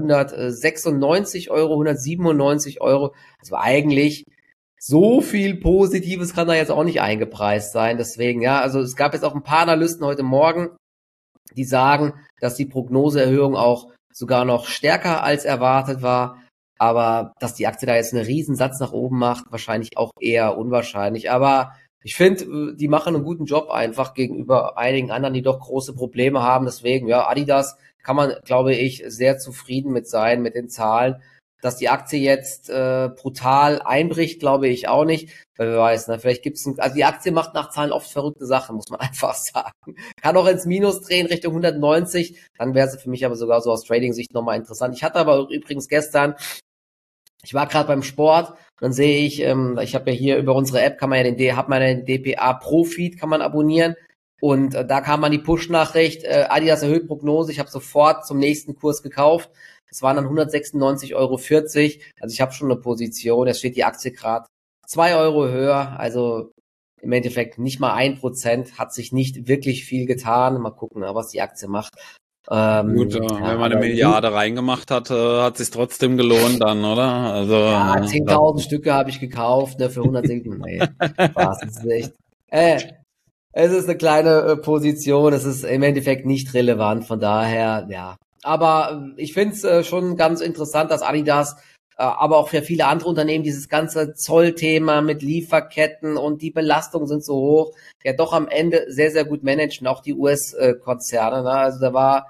196 Euro, 197 Euro. Also eigentlich so viel Positives kann da jetzt auch nicht eingepreist sein. Deswegen, ja, also es gab jetzt auch ein paar Analysten heute Morgen, die sagen, dass die Prognoseerhöhung auch sogar noch stärker als erwartet war. Aber dass die Aktie da jetzt einen Riesensatz nach oben macht, wahrscheinlich auch eher unwahrscheinlich. Aber ich finde, die machen einen guten Job einfach gegenüber einigen anderen, die doch große Probleme haben. Deswegen, ja, Adidas kann man, glaube ich, sehr zufrieden mit sein, mit den Zahlen. Dass die Aktie jetzt brutal einbricht, glaube ich auch nicht. Weil wer weiß, ne, vielleicht gibt's also die Aktie macht nach Zahlen oft verrückte Sachen, muss man einfach sagen. Kann auch ins Minus drehen Richtung 190, dann wäre sie für mich aber sogar so aus Trading-Sicht nochmal interessant. Ich hatte aber übrigens gestern, ich war gerade beim Sport, dann sehe ich, ich habe ja hier über unsere App, kann man ja hat man den DPA Pro Feed, kann man abonnieren. Und da kam man die Push-Nachricht, Adidas erhöht Prognose, ich habe sofort zum nächsten Kurs gekauft. Das waren dann 196,40 Euro. Also ich habe schon eine Position, es steht die Aktie gerade 2 Euro höher. Also im Endeffekt nicht mal 1%, hat sich nicht wirklich viel getan. Mal gucken, was die Aktie macht. Gut, wenn man eine Milliarde reingemacht hat, hat sich trotzdem gelohnt dann, oder? Also, ja, 10.000 Stücke habe ich gekauft, ne, für 107. Nee, Spaß, das ist echt. Es ist eine kleine Position, es ist im Endeffekt nicht relevant, von daher, ja. Aber ich finde es schon ganz interessant, dass Adidas, aber auch für viele andere Unternehmen, dieses ganze Zollthema mit Lieferketten und die Belastungen sind so hoch, ja doch am Ende sehr, sehr gut managen, auch die US-Konzerne. Ne? Also da war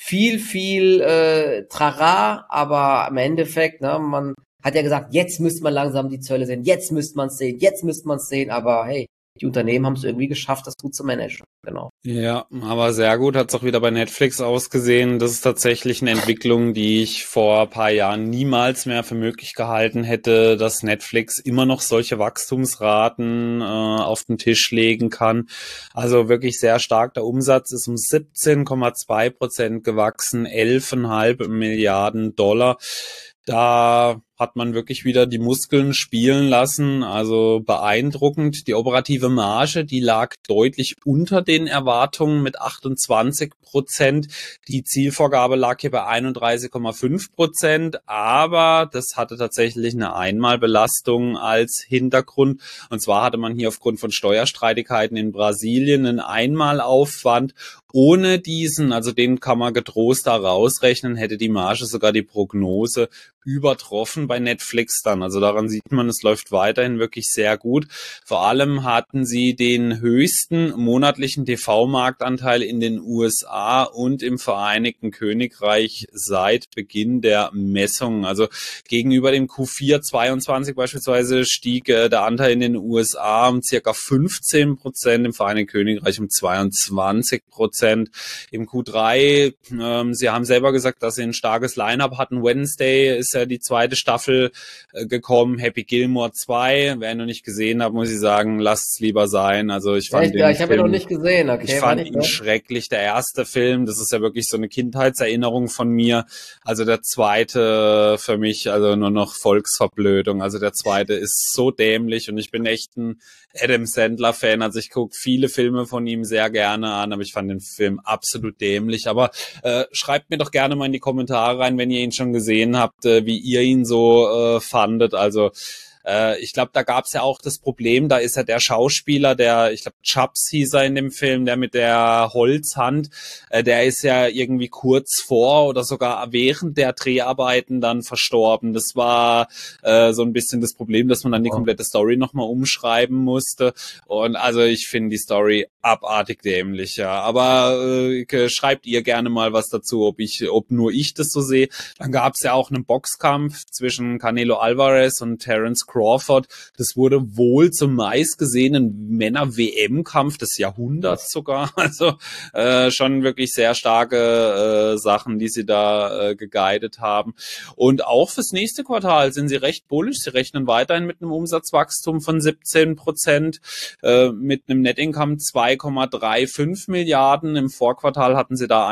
viel Trara, aber im Endeffekt, ne, man hat ja gesagt, jetzt müsste man langsam die Zölle sehen, jetzt müsste man es sehen, aber hey, die Unternehmen haben es irgendwie geschafft, das gut zu managen. Genau. Ja, aber sehr gut hat es auch wieder bei Netflix ausgesehen. Das ist tatsächlich eine Entwicklung, die ich vor ein paar Jahren niemals mehr für möglich gehalten hätte, dass Netflix immer noch solche Wachstumsraten auf den Tisch legen kann. Also wirklich sehr stark. Der Umsatz ist um 17,2% gewachsen, 11,5 Milliarden Dollar. Da hat man wirklich wieder die Muskeln spielen lassen, also beeindruckend. Die operative Marge, die lag deutlich unter den Erwartungen mit 28%. Die Zielvorgabe lag hier bei 31,5%, aber das hatte tatsächlich eine Einmalbelastung als Hintergrund. Und zwar hatte man hier aufgrund von Steuerstreitigkeiten in Brasilien einen Einmalaufwand. Ohne diesen, also den kann man getrost da rausrechnen, hätte die Marge sogar die Prognose übertroffen bei Netflix dann. Also daran sieht man, es läuft weiterhin wirklich sehr gut. Vor allem hatten sie den höchsten monatlichen TV-Marktanteil in den USA und im Vereinigten Königreich seit Beginn der Messungen. Also gegenüber dem Q4 22 beispielsweise stieg der Anteil in den USA um circa 15%, im Vereinigten Königreich um 22%. Im Q3, sie haben selber gesagt, dass sie ein starkes Line-Up hatten. Wednesday ist ja die zweite Staffel gekommen, Happy Gilmore 2. Wer ihn noch nicht gesehen hat, muss ich sagen, lasst es lieber sein. Also ich fand ich habe ihn noch nicht gesehen. Okay, ich fand ihn schrecklich. Der erste Film, das ist ja wirklich so eine Kindheitserinnerung von mir. Also der zweite für mich, also nur noch Volksverblödung. Also der zweite ist so dämlich und ich bin echt ein Adam Sandler-Fan. Also ich gucke viele Filme von ihm sehr gerne an, aber ich fand den Film absolut dämlich. Aber schreibt mir doch gerne mal in die Kommentare rein, wenn ihr ihn schon gesehen habt, wie ihr ihn so fandet. Also ich glaube, da gab es ja auch das Problem, da ist ja der Schauspieler, der, ich glaube, Chubbs hieß er in dem Film, der mit der Holzhand, der ist ja irgendwie kurz vor oder sogar während der Dreharbeiten dann verstorben. Das war so ein bisschen das Problem, dass man dann die komplette Story nochmal umschreiben musste. Und also ich finde die Story abartig dämlich, ja. Aber schreibt ihr gerne mal was dazu, ob nur ich das so sehe. Dann gab es ja auch einen Boxkampf zwischen Canelo Alvarez und Terence Crawford. Das wurde wohl zum meistgesehenen Männer-WM-Kampf des Jahrhunderts sogar. Also schon wirklich sehr starke Sachen, die sie da geguidet haben. Und auch fürs nächste Quartal sind sie recht bullish. Sie rechnen weiterhin mit einem Umsatzwachstum von 17%, mit einem Net Income 2,35 Milliarden. Im Vorquartal hatten sie da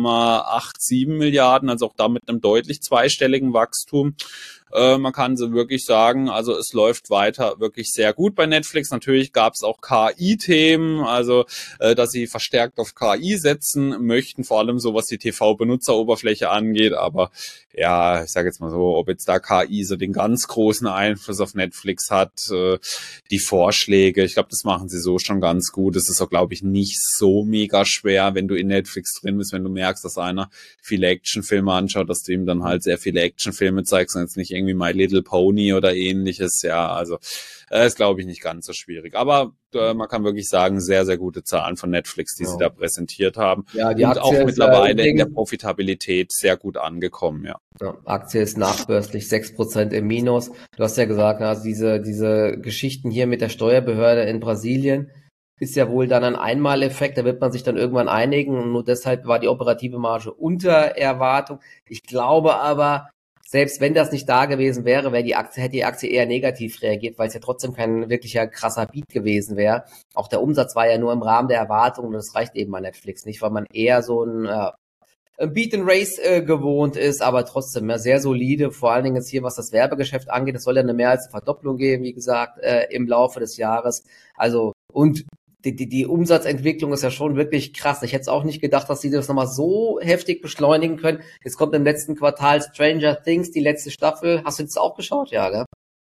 1,87 Milliarden, also auch da mit einem deutlich zweistelligen Wachstum. Man kann so wirklich sagen, also es läuft weiter wirklich sehr gut bei Netflix. Natürlich gab es auch KI-Themen, also dass sie verstärkt auf KI setzen möchten, vor allem so was die TV-Benutzeroberfläche angeht. Aber ja, ich sage jetzt mal so, ob jetzt da KI so den ganz großen Einfluss auf Netflix hat, die Vorschläge, ich glaube, das machen sie so schon ganz gut. Es ist auch, glaube ich, nicht so mega schwer, wenn du in Netflix drin bist, wenn du merkst, dass einer viele Actionfilme anschaut, dass du ihm dann halt sehr viele Actionfilme zeigst und jetzt nicht irgendwie My Little Pony oder ähnliches. Ja, also ist, glaube ich, nicht ganz so schwierig. Aber man kann wirklich sagen, sehr, sehr gute Zahlen von Netflix, die sie da präsentiert haben. Ja, die und Aktie auch mittlerweile in der Profitabilität sehr gut angekommen, ja. Ja, Aktie ist nachbörslich 6% im Minus. Du hast ja gesagt, also diese Geschichten hier mit der Steuerbehörde in Brasilien ist ja wohl dann ein Einmaleffekt, da wird man sich dann irgendwann einigen und nur deshalb war die operative Marge unter Erwartung. Ich glaube aber, selbst wenn das nicht da gewesen wäre, hätte die Aktie eher negativ reagiert, weil es ja trotzdem kein wirklicher krasser Beat gewesen wäre. Auch der Umsatz war ja nur im Rahmen der Erwartungen und das reicht eben bei Netflix nicht, weil man eher so ein Beat and Race gewohnt ist, aber trotzdem sehr solide, vor allen Dingen jetzt hier, was das Werbegeschäft angeht. Es soll ja eine mehr als eine Verdopplung geben, wie gesagt, im Laufe des Jahres. Also Und die Umsatzentwicklung ist ja schon wirklich krass. Ich hätte es auch nicht gedacht, dass sie das nochmal so heftig beschleunigen können. Jetzt kommt im letzten Quartal Stranger Things, die letzte Staffel. Hast du das auch geschaut? Ja, gell?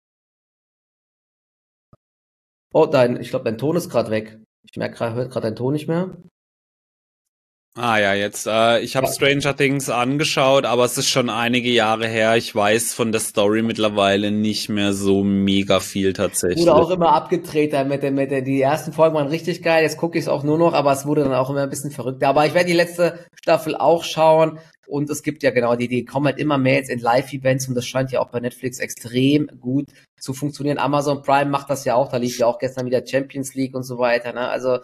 Oh, ich glaube, dein Ton ist gerade weg. Ich merke gerade, hört gerade deinen Ton nicht mehr. Ah ja, jetzt, ich habe Ja. Stranger Things angeschaut, aber es ist schon einige Jahre her. Ich weiß von der Story mittlerweile nicht mehr so mega viel Wurde tatsächlich. auch immer abgedreht dann die ersten Folgen waren richtig geil, jetzt gucke ich es auch nur noch, aber es wurde dann auch immer ein bisschen verrückter. Aber ich werde die letzte Staffel auch schauen und es gibt ja genau, die kommen halt immer mehr jetzt in Live-Events und das scheint ja auch bei Netflix extrem gut zu funktionieren. Amazon Prime macht das ja auch, da lief ja auch gestern wieder Champions League und so weiter, ne? Also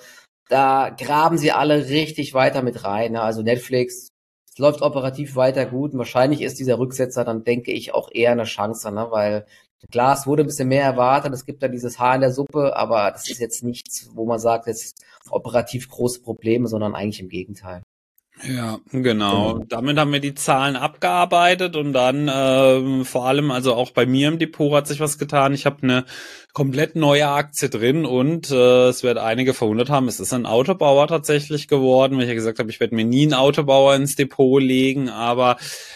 da graben sie alle richtig weiter mit rein, ne? Also Netflix, es läuft operativ weiter gut und wahrscheinlich ist dieser Rücksetzer dann, denke ich, auch eher eine Chance, ne? Weil klar, es wurde ein bisschen mehr erwartet, es gibt da dieses Haar in der Suppe, aber das ist jetzt nichts, wo man sagt, jetzt operativ große Probleme, sondern eigentlich im Gegenteil. Ja, genau. Genau. Damit haben wir die Zahlen abgearbeitet und dann vor allem, also auch bei mir im Depot hat sich was getan. Ich habe eine komplett neue Aktie drin und es wird einige verwundert haben, es ist ein Autobauer tatsächlich geworden, weil ich ja gesagt habe, ich werde mir nie einen Autobauer ins Depot legen, aber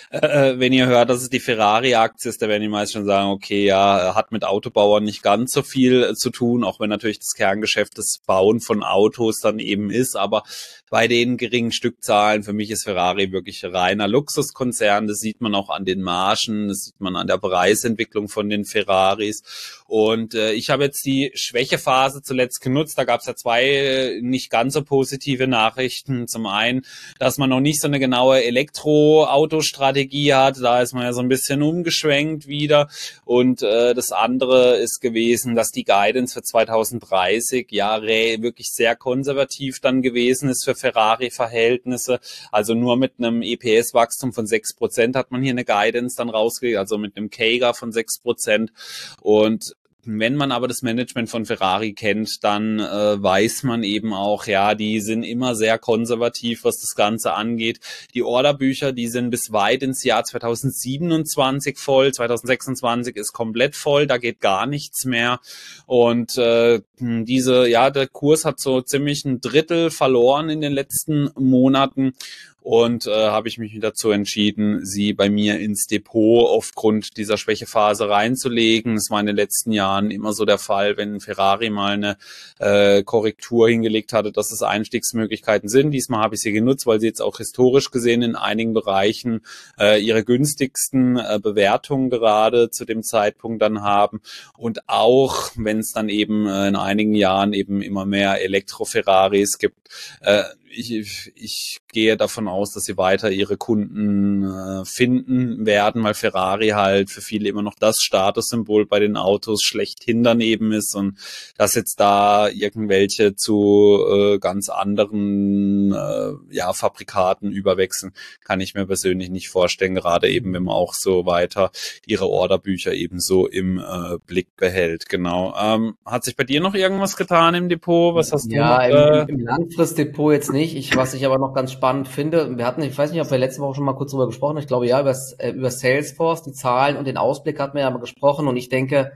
wenn ihr hört, dass es die Ferrari-Aktie ist, da werden die meisten schon sagen, okay, ja, hat mit Autobauern nicht ganz so viel zu tun, auch wenn natürlich das Kerngeschäft das Bauen von Autos dann eben ist, aber bei den geringen Stückzahlen, für mich ist Ferrari wirklich reiner Luxuskonzern. Das sieht man auch an den Margen, das sieht man an der Preisentwicklung von den Ferraris. Und ich habe jetzt die Schwächephase zuletzt genutzt. Da gab es ja zwei nicht ganz so positive Nachrichten. Zum einen, dass man noch nicht so eine genaue Elektroautostrategie hat. Da ist man ja so ein bisschen umgeschwenkt wieder. Und das andere ist gewesen, dass die Guidance für 2030 ja wirklich sehr konservativ dann gewesen ist für Ferrari-Verhältnisse. Also nur mit einem EPS-Wachstum von 6% hat man hier eine Guidance dann rausgelegt, also mit einem CAGR von 6%. Und wenn man aber das Management von Ferrari kennt, dann weiß man eben auch, ja, die sind immer sehr konservativ, was das Ganze angeht. Die Orderbücher, die sind bis weit ins Jahr 2027 voll, 2026 ist komplett voll, da geht gar nichts mehr. Und der Kurs hat so ziemlich ein Drittel verloren in den letzten Monaten. Und habe ich mich dazu entschieden, sie bei mir ins Depot aufgrund dieser Schwächephase reinzulegen. Das war in den letzten Jahren immer so der Fall, wenn Ferrari mal eine Korrektur hingelegt hatte, dass es Einstiegsmöglichkeiten sind. Diesmal habe ich sie genutzt, weil sie jetzt auch historisch gesehen in einigen Bereichen ihre günstigsten Bewertungen gerade zu dem Zeitpunkt dann haben. Und auch, wenn es dann eben in einigen Jahren eben immer mehr Elektro-Ferraris gibt, ich gehe davon aus, dass sie weiter ihre Kunden finden werden, weil Ferrari halt für viele immer noch das Statussymbol bei den Autos schlechthin daneben ist und dass jetzt da irgendwelche zu ganz anderen Fabrikaten überwechseln, kann ich mir persönlich nicht vorstellen, gerade eben, wenn man auch so weiter ihre Orderbücher eben so im Blick behält. Genau. Hat sich bei dir noch irgendwas getan im Depot? Was hast du noch? Ja, im Langfristdepot jetzt nicht. Was ich aber noch ganz spannend finde, ich weiß nicht, ob wir letzte Woche schon mal kurz drüber gesprochen haben, ich glaube ja, über Salesforce, die Zahlen und den Ausblick hatten wir ja mal gesprochen und ich denke,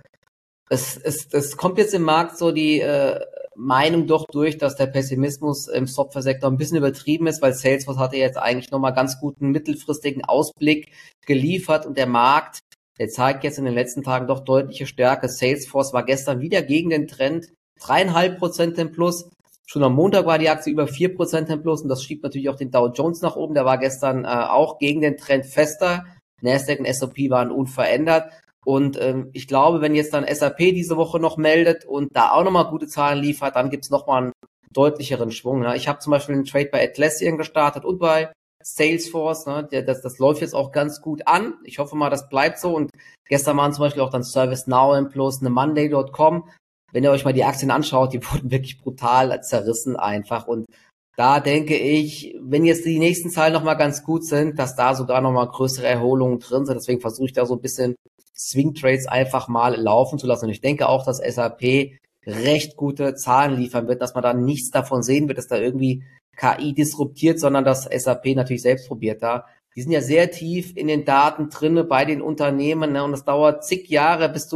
es kommt jetzt im Markt so die Meinung doch durch, dass der Pessimismus im Softwaresektor ein bisschen übertrieben ist, weil Salesforce hatte jetzt eigentlich nochmal ganz guten mittelfristigen Ausblick geliefert und der Markt, der zeigt jetzt in den letzten Tagen doch deutliche Stärke. Salesforce war gestern wieder gegen den Trend, 3,5% im Plus. Schon am Montag war die Aktie über 4% im Plus und das schiebt natürlich auch den Dow Jones nach oben. Der war gestern auch gegen den Trend fester. Nasdaq und S&P waren unverändert. Und ich glaube, wenn jetzt dann SAP diese Woche noch meldet und da auch nochmal gute Zahlen liefert, dann gibt's nochmal einen deutlicheren Schwung. Ne? Ich habe zum Beispiel einen Trade bei Atlassian gestartet und bei Salesforce. Ne? Das läuft jetzt auch ganz gut an. Ich hoffe mal, das bleibt so. Und gestern waren zum Beispiel auch dann ServiceNow im Plus, eine Monday.com. Wenn ihr euch mal die Aktien anschaut, die wurden wirklich brutal zerrissen einfach. Und da denke ich, wenn jetzt die nächsten Zahlen nochmal ganz gut sind, dass da sogar nochmal größere Erholungen drin sind. Deswegen versuche ich da so ein bisschen Swing Trades einfach mal laufen zu lassen. Und ich denke auch, dass SAP recht gute Zahlen liefern wird, dass man da nichts davon sehen wird, dass da irgendwie KI disruptiert, sondern dass SAP natürlich selbst probiert da. Die sind ja sehr tief in den Daten drinne bei den Unternehmen, ne? Und es dauert zig Jahre, bis du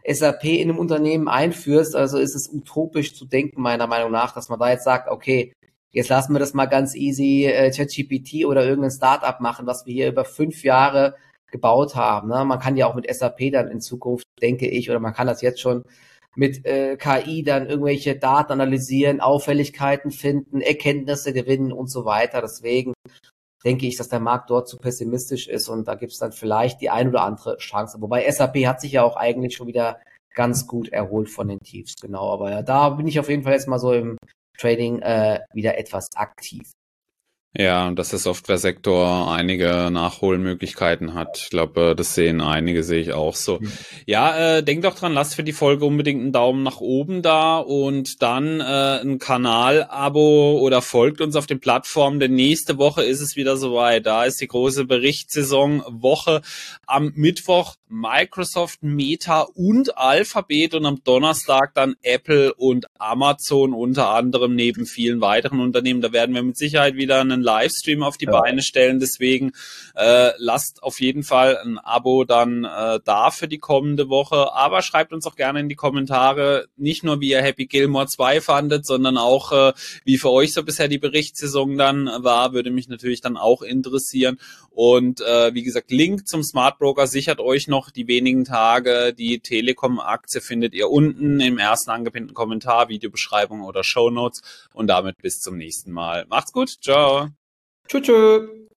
SAP in einem Unternehmen einführst, also ist es utopisch zu denken, meiner Meinung nach, dass man da jetzt sagt, okay, jetzt lassen wir das mal ganz easy ChatGPT oder irgendein Startup machen, was wir hier über 5 Jahre gebaut haben. Ne? Man kann ja auch mit SAP dann in Zukunft, denke ich, oder man kann das jetzt schon mit KI dann irgendwelche Daten analysieren, Auffälligkeiten finden, Erkenntnisse gewinnen und so weiter. Deswegen denke ich, dass der Markt dort zu pessimistisch ist und da gibt es dann vielleicht die ein oder andere Chance. Wobei SAP hat sich ja auch eigentlich schon wieder ganz gut erholt von den Tiefs, genau. Aber ja, da bin ich auf jeden Fall jetzt mal so im Trading wieder etwas aktiv. Ja, dass der Softwaresektor einige Nachholmöglichkeiten hat. Ich glaube, das sehen einige, sehe ich auch so. Ja, denkt doch dran, lasst für die Folge unbedingt einen Daumen nach oben da und dann ein Kanal-Abo oder folgt uns auf den Plattformen, denn nächste Woche ist es wieder soweit. Da ist die große Berichtssaison-Woche. Am Mittwoch Microsoft, Meta und Alphabet und am Donnerstag dann Apple und Amazon unter anderem neben vielen weiteren Unternehmen. Da werden wir mit Sicherheit wieder einen Livestream auf die Beine stellen. Deswegen lasst auf jeden Fall ein Abo dann da für die kommende Woche. Aber schreibt uns auch gerne in die Kommentare, nicht nur wie ihr Happy Gilmore 2 fandet, sondern auch wie für euch so bisher die Berichtssaison dann war. Würde mich natürlich dann auch interessieren. Und wie gesagt, Link zum Smart Broker sichert euch noch die wenigen Tage. Die Telekom-Aktie findet ihr unten im ersten angepinnten Kommentar, Videobeschreibung oder Shownotes. Und damit bis zum nächsten Mal. Macht's gut. Ciao. Tschüss.